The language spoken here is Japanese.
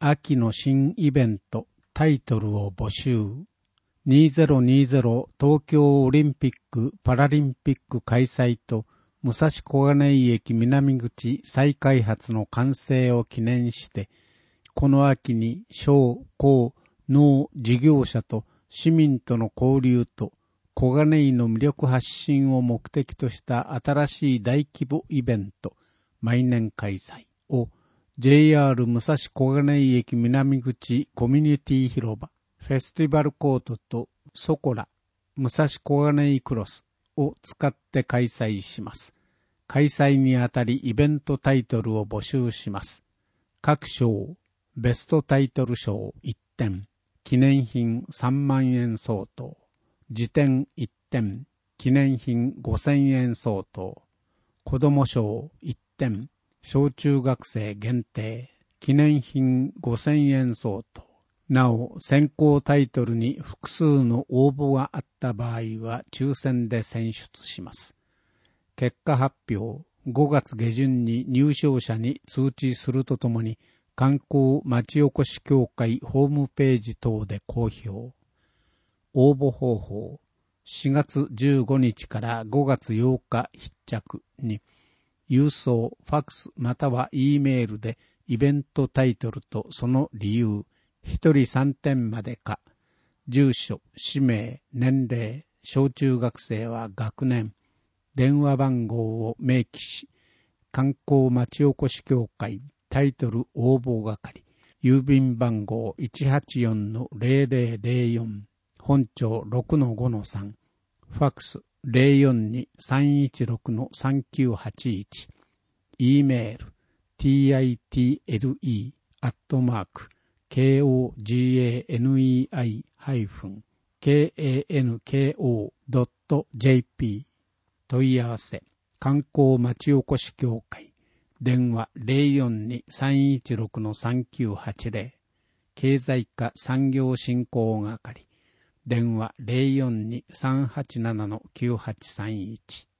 秋の新イベントタイトルを募集。2020東京オリンピック・パラリンピック開催と武蔵小金井駅南口再開発の完成を記念して、この秋に商工農事業者と市民との交流と小金井の魅力発信を目的とした新しい大規模イベント毎年開催を JR 武蔵小金井駅南口コミュニティ広場フェスティバルコートとソコラ武蔵小金井クロスを使って開催します。開催にあたりイベントタイトルを募集します。各賞、ベストタイトル賞1点、記念品3万円相当、辞典1点、記念品5000円相当、子ども賞1点、小中学生限定、記念品5000円相当。なお、選考タイトルに複数の応募があった場合は抽選で選出します。結果発表、5月下旬に入賞者に通知するとともに、観光町おこし協会ホームページ等で公表。応募方法、4月15日から5月8日必着に、郵送、ファックスまたは E メールでイベントタイトルとその理由、1人3点までか、住所、氏名、年齢、小中学生は学年、電話番号を明記し、観光町おこし協会タイトル応募係、郵便番号 184-0004、本庁 6-5-3、ファックス 042-316-3981、E メール title@koganei-kanko.jp 問い合わせ、観光町おこし協会、電話 042-316-3980、経済課産業振興係、電話 042-387-9831